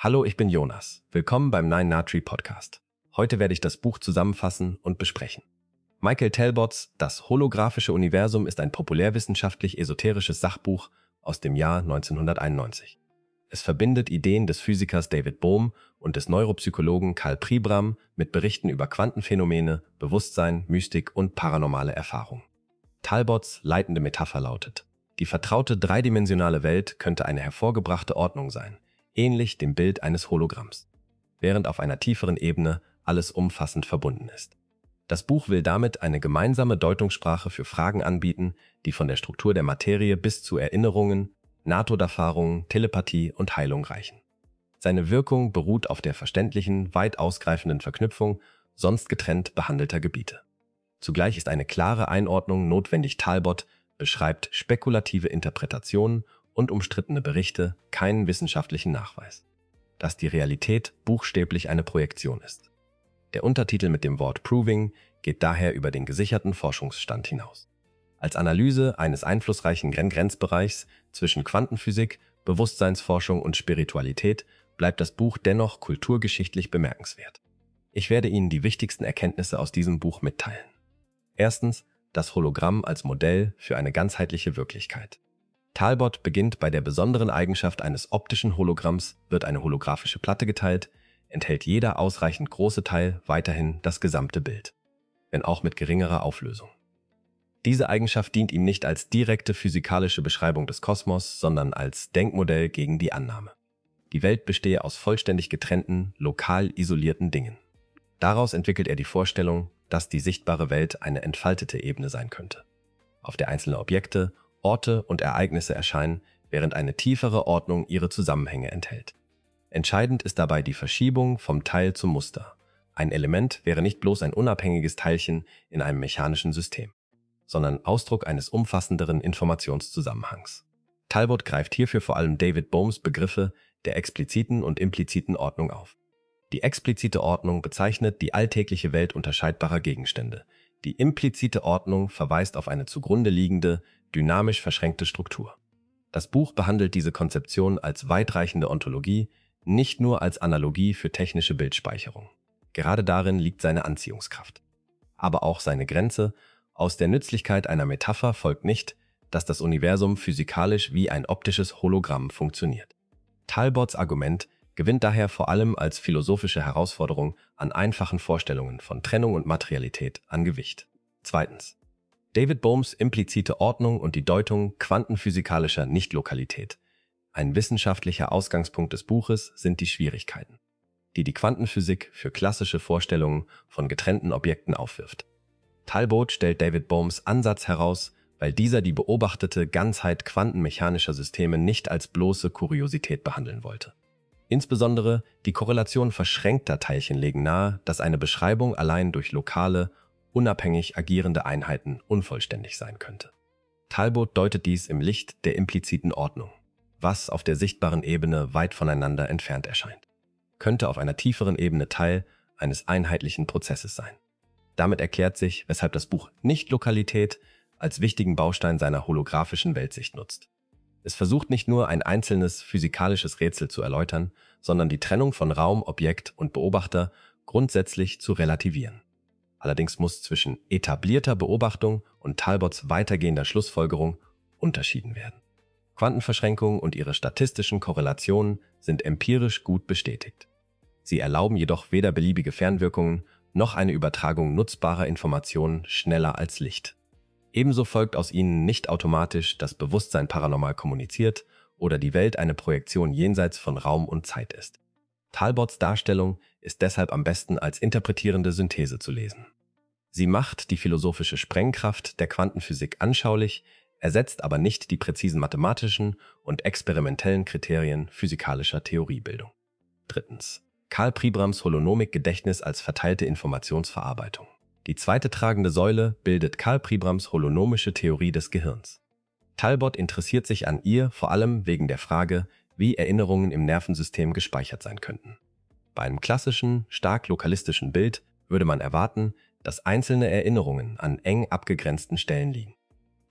Hallo, ich bin Jonas. Willkommen beim 9 Podcast. Heute werde ich das Buch zusammenfassen und besprechen. Michael Talbots Das holographische Universum ist ein populärwissenschaftlich-esoterisches Sachbuch aus dem Jahr 1991. Es verbindet Ideen des Physikers David Bohm und des Neuropsychologen Karl Pribram mit Berichten über Quantenphänomene, Bewusstsein, Mystik und paranormale Erfahrungen. Talbots leitende Metapher lautet: Die vertraute dreidimensionale Welt könnte eine hervorgebrachte Ordnung sein, ähnlich dem Bild eines Hologramms, während auf einer tieferen Ebene alles umfassend verbunden ist. Das Buch will damit eine gemeinsame Deutungssprache für Fragen anbieten, die von der Struktur der Materie bis zu Erinnerungen, Nahtoderfahrungen, Telepathie und Heilung reichen. Seine Wirkung beruht auf der verständlichen, weit ausgreifenden Verknüpfung sonst getrennt behandelter Gebiete. Zugleich ist eine klare Einordnung notwendig. Talbot beschreibt spekulative Interpretationen und umstrittene Berichte, keinen wissenschaftlichen Nachweis, dass die Realität buchstäblich eine Projektion ist. Der Untertitel mit dem Wort Proving geht daher über den gesicherten Forschungsstand hinaus. Als Analyse eines einflussreichen Grenzbereichs zwischen Quantenphysik, Bewusstseinsforschung und Spiritualität bleibt das Buch dennoch kulturgeschichtlich bemerkenswert. Ich werde Ihnen die wichtigsten Erkenntnisse aus diesem Buch mitteilen. Erstens, das Hologramm als Modell für eine ganzheitliche Wirklichkeit. Talbot beginnt bei der besonderen Eigenschaft eines optischen Hologramms. Wird eine holographische Platte geteilt, enthält jeder ausreichend große Teil weiterhin das gesamte Bild, wenn auch mit geringerer Auflösung. Diese Eigenschaft dient ihm nicht als direkte physikalische Beschreibung des Kosmos, sondern als Denkmodell gegen die Annahme: Die Welt bestehe aus vollständig getrennten, lokal isolierten Dingen. Daraus entwickelt er die Vorstellung, dass die sichtbare Welt eine entfaltete Ebene sein könnte, auf der einzelne Objekte, Orte und Ereignisse erscheinen, während eine tiefere Ordnung ihre Zusammenhänge enthält. Entscheidend ist dabei die Verschiebung vom Teil zum Muster. Ein Element wäre nicht bloß ein unabhängiges Teilchen in einem mechanischen System, sondern Ausdruck eines umfassenderen Informationszusammenhangs. Talbot greift hierfür vor allem David Bohms Begriffe der expliziten und impliziten Ordnung auf. Die explizite Ordnung bezeichnet die alltägliche Welt unterscheidbarer Gegenstände. Die implizite Ordnung verweist auf eine zugrunde liegende, dynamisch verschränkte Struktur. Das Buch behandelt diese Konzeption als weitreichende Ontologie, nicht nur als Analogie für technische Bildspeicherung. Gerade darin liegt seine Anziehungskraft. Aber auch seine Grenze: Aus der Nützlichkeit einer Metapher folgt nicht, dass das Universum physikalisch wie ein optisches Hologramm funktioniert. Talbots Argument gewinnt daher vor allem als philosophische Herausforderung an einfachen Vorstellungen von Trennung und Materialität an Gewicht. Zweitens, David Bohms implizite Ordnung und die Deutung quantenphysikalischer Nichtlokalität. Ein wissenschaftlicher Ausgangspunkt des Buches sind die Schwierigkeiten, die die Quantenphysik für klassische Vorstellungen von getrennten Objekten aufwirft. Talbot stellt David Bohms Ansatz heraus, weil dieser die beobachtete Ganzheit quantenmechanischer Systeme nicht als bloße Kuriosität behandeln wollte. Insbesondere die Korrelation verschränkter Teilchen legen nahe, dass eine Beschreibung allein durch lokale, unabhängig agierende Einheiten unvollständig sein könnte. Talbot deutet dies im Licht der impliziten Ordnung, was auf der sichtbaren Ebene weit voneinander entfernt erscheint, könnte auf einer tieferen Ebene Teil eines einheitlichen Prozesses sein. Damit erklärt sich, weshalb das Buch Nichtlokalität als wichtigen Baustein seiner holographischen Weltsicht nutzt. Es versucht nicht nur ein einzelnes physikalisches Rätsel zu erläutern, sondern die Trennung von Raum, Objekt und Beobachter grundsätzlich zu relativieren. Allerdings muss zwischen etablierter Beobachtung und Talbots weitergehender Schlussfolgerung unterschieden werden. Quantenverschränkungen und ihre statistischen Korrelationen sind empirisch gut bestätigt. Sie erlauben jedoch weder beliebige Fernwirkungen noch eine Übertragung nutzbarer Informationen schneller als Licht. Ebenso folgt aus ihnen nicht automatisch, dass Bewusstsein paranormal kommuniziert oder die Welt eine Projektion jenseits von Raum und Zeit ist. Talbots Darstellung ist deshalb am besten als interpretierende Synthese zu lesen. Sie macht die philosophische Sprengkraft der Quantenphysik anschaulich, ersetzt aber nicht die präzisen mathematischen und experimentellen Kriterien physikalischer Theoriebildung. Drittens, Karl Pribrams Holonomik-Gedächtnis als verteilte Informationsverarbeitung. Die zweite tragende Säule bildet Karl Pribrams holonomische Theorie des Gehirns. Talbot interessiert sich an ihr vor allem wegen der Frage, wie Erinnerungen im Nervensystem gespeichert sein könnten. Bei einem klassischen, stark lokalistischen Bild würde man erwarten, dass einzelne Erinnerungen an eng abgegrenzten Stellen liegen.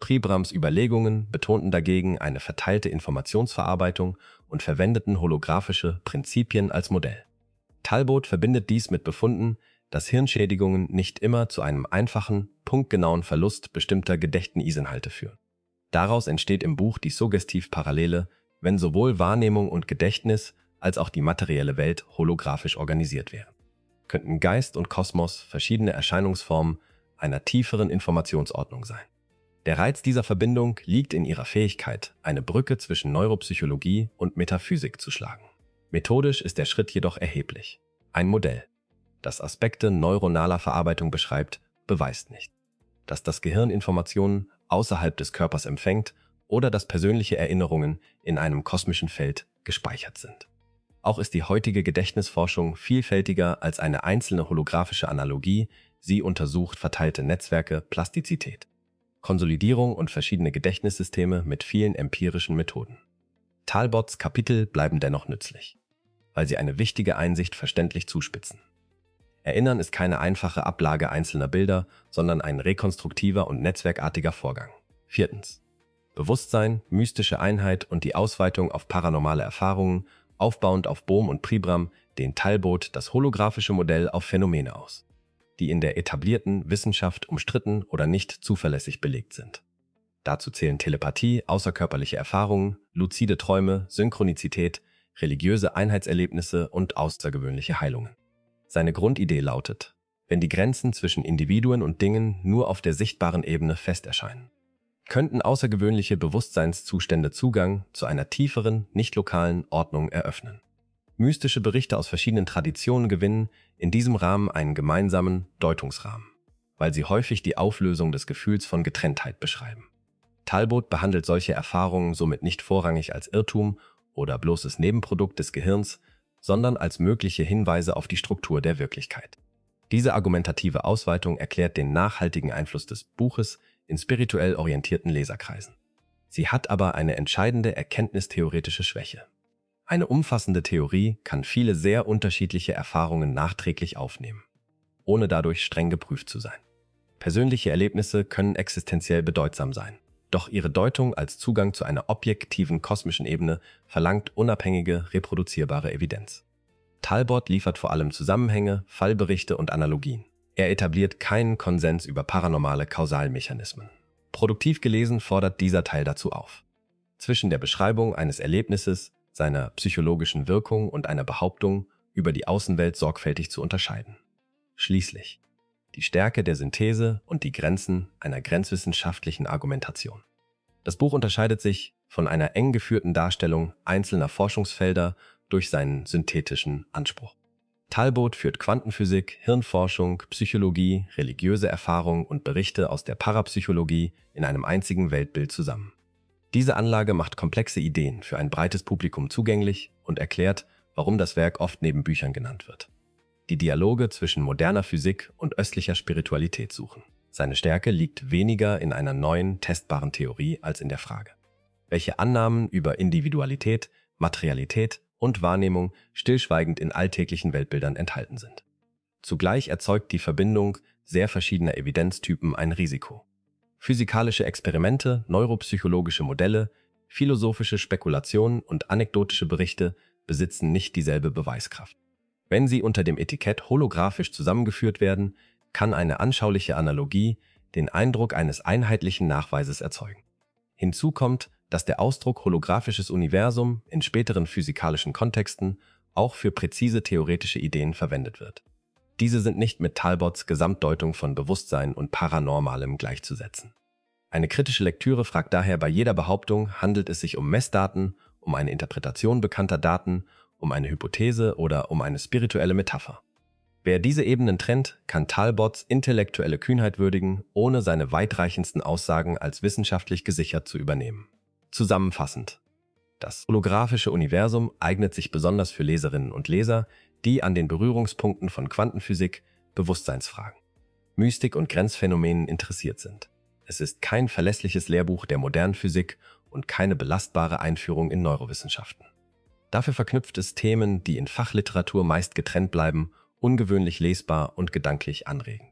Pribrams Überlegungen betonten dagegen eine verteilte Informationsverarbeitung und verwendeten holographische Prinzipien als Modell. Talbot verbindet dies mit Befunden, dass Hirnschädigungen nicht immer zu einem einfachen, punktgenauen Verlust bestimmter Gedächtnisinhalte führen. Daraus entsteht im Buch die Suggestiv-Parallele, wenn sowohl Wahrnehmung und Gedächtnis als auch die materielle Welt holographisch organisiert wären. Könnten Geist und Kosmos verschiedene Erscheinungsformen einer tieferen Informationsordnung sein. Der Reiz dieser Verbindung liegt in ihrer Fähigkeit, eine Brücke zwischen Neuropsychologie und Metaphysik zu schlagen. Methodisch ist der Schritt jedoch erheblich. Ein Modell, das Aspekte neuronaler Verarbeitung beschreibt, beweist nicht, dass das Gehirn Informationen außerhalb des Körpers empfängt oder dass persönliche Erinnerungen in einem kosmischen Feld gespeichert sind. Auch ist die heutige Gedächtnisforschung vielfältiger als eine einzelne holographische Analogie. Sie untersucht verteilte Netzwerke, Plastizität, Konsolidierung und verschiedene Gedächtnissysteme mit vielen empirischen Methoden. Talbots Kapitel bleiben dennoch nützlich, weil sie eine wichtige Einsicht verständlich zuspitzen. Erinnern ist keine einfache Ablage einzelner Bilder, sondern ein rekonstruktiver und netzwerkartiger Vorgang. 4. Bewusstsein, mystische Einheit und die Ausweitung auf paranormale Erfahrungen, aufbauend auf Bohm und Pribram, dehnt Talbot das holographische Modell auf Phänomene aus, die in der etablierten Wissenschaft umstritten oder nicht zuverlässig belegt sind. Dazu zählen Telepathie, außerkörperliche Erfahrungen, luzide Träume, Synchronizität, religiöse Einheitserlebnisse und außergewöhnliche Heilungen. Seine Grundidee lautet: Wenn die Grenzen zwischen Individuen und Dingen nur auf der sichtbaren Ebene fest erscheinen, könnten außergewöhnliche Bewusstseinszustände Zugang zu einer tieferen, nicht lokalen Ordnung eröffnen. Mystische Berichte aus verschiedenen Traditionen gewinnen in diesem Rahmen einen gemeinsamen Deutungsrahmen, weil sie häufig die Auflösung des Gefühls von Getrenntheit beschreiben. Talbot behandelt solche Erfahrungen somit nicht vorrangig als Irrtum oder bloßes Nebenprodukt des Gehirns, sondern als mögliche Hinweise auf die Struktur der Wirklichkeit. Diese argumentative Ausweitung erklärt den nachhaltigen Einfluss des Buches in spirituell orientierten Leserkreisen. Sie hat aber eine entscheidende erkenntnistheoretische Schwäche. Eine umfassende Theorie kann viele sehr unterschiedliche Erfahrungen nachträglich aufnehmen, ohne dadurch streng geprüft zu sein. Persönliche Erlebnisse können existenziell bedeutsam sein, doch ihre Deutung als Zugang zu einer objektiven kosmischen Ebene verlangt unabhängige, reproduzierbare Evidenz. Talbot liefert vor allem Zusammenhänge, Fallberichte und Analogien. Er etabliert keinen Konsens über paranormale Kausalmechanismen. Produktiv gelesen fordert dieser Teil dazu auf, zwischen der Beschreibung eines Erlebnisses, seiner psychologischen Wirkung und einer Behauptung über die Außenwelt sorgfältig zu unterscheiden. Schließlich die Stärke der Synthese und die Grenzen einer grenzwissenschaftlichen Argumentation. Das Buch unterscheidet sich von einer eng geführten Darstellung einzelner Forschungsfelder durch seinen synthetischen Anspruch. Talbot führt Quantenphysik, Hirnforschung, Psychologie, religiöse Erfahrung und Berichte aus der Parapsychologie in einem einzigen Weltbild zusammen. Diese Anlage macht komplexe Ideen für ein breites Publikum zugänglich und erklärt, warum das Werk oft neben Büchern genannt wird. Die Dialoge zwischen moderner Physik und östlicher Spiritualität suchen. Seine Stärke liegt weniger in einer neuen, testbaren Theorie als in der Frage, welche Annahmen über Individualität, Materialität und Wahrnehmung stillschweigend in alltäglichen Weltbildern enthalten sind. Zugleich erzeugt die Verbindung sehr verschiedener Evidenztypen ein Risiko. Physikalische Experimente, neuropsychologische Modelle, philosophische Spekulationen und anekdotische Berichte besitzen nicht dieselbe Beweiskraft. Wenn sie unter dem Etikett holographisch zusammengeführt werden, kann eine anschauliche Analogie den Eindruck eines einheitlichen Nachweises erzeugen. Hinzu kommt, dass der Ausdruck holographisches Universum in späteren physikalischen Kontexten auch für präzise theoretische Ideen verwendet wird. Diese sind nicht mit Talbots Gesamtdeutung von Bewusstsein und Paranormalem gleichzusetzen. Eine kritische Lektüre fragt daher bei jeder Behauptung, handelt es sich um Messdaten, um eine Interpretation bekannter Daten, um eine Hypothese oder um eine spirituelle Metapher. Wer diese Ebenen trennt, kann Talbots intellektuelle Kühnheit würdigen, ohne seine weitreichendsten Aussagen als wissenschaftlich gesichert zu übernehmen. Zusammenfassend: Das holographische Universum eignet sich besonders für Leserinnen und Leser, die an den Berührungspunkten von Quantenphysik, Bewusstseinsfragen, Mystik und Grenzphänomenen interessiert sind. Es ist kein verlässliches Lehrbuch der modernen Physik und keine belastbare Einführung in Neurowissenschaften. Dafür verknüpft es Themen, die in Fachliteratur meist getrennt bleiben, ungewöhnlich lesbar und gedanklich anregend.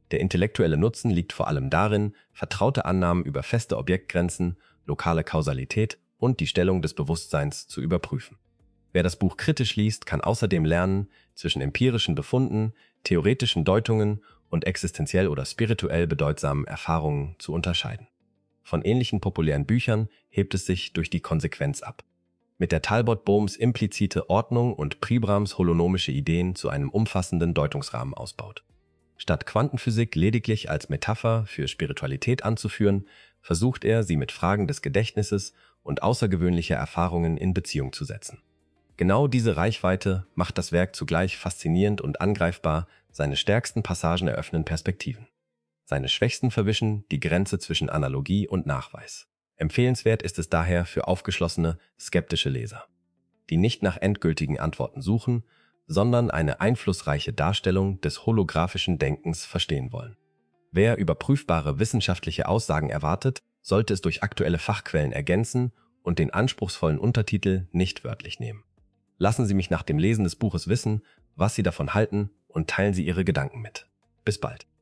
Der intellektuelle Nutzen liegt vor allem darin, vertraute Annahmen über feste Objektgrenzen, lokale Kausalität und die Stellung des Bewusstseins zu überprüfen. Wer das Buch kritisch liest, kann außerdem lernen, zwischen empirischen Befunden, theoretischen Deutungen und existenziell oder spirituell bedeutsamen Erfahrungen zu unterscheiden. Von ähnlichen populären Büchern hebt es sich durch die Konsequenz ab. Mit der Talbot-Bohms implizite Ordnung und Pribrams holonomische Ideen zu einem umfassenden Deutungsrahmen ausbaut. Statt Quantenphysik lediglich als Metapher für Spiritualität anzuführen, versucht er, sie mit Fragen des Gedächtnisses und außergewöhnlicher Erfahrungen in Beziehung zu setzen. Genau diese Reichweite macht das Werk zugleich faszinierend und angreifbar, seine stärksten Passagen eröffnen Perspektiven. Seine schwächsten verwischen die Grenze zwischen Analogie und Nachweis. Empfehlenswert ist es daher für aufgeschlossene, skeptische Leser, die nicht nach endgültigen Antworten suchen, sondern eine einflussreiche Darstellung des holographischen Denkens verstehen wollen. Wer überprüfbare wissenschaftliche Aussagen erwartet, sollte es durch aktuelle Fachquellen ergänzen und den anspruchsvollen Untertitel nicht wörtlich nehmen. Lassen Sie mich nach dem Lesen des Buches wissen, was Sie davon halten, und teilen Sie Ihre Gedanken mit. Bis bald.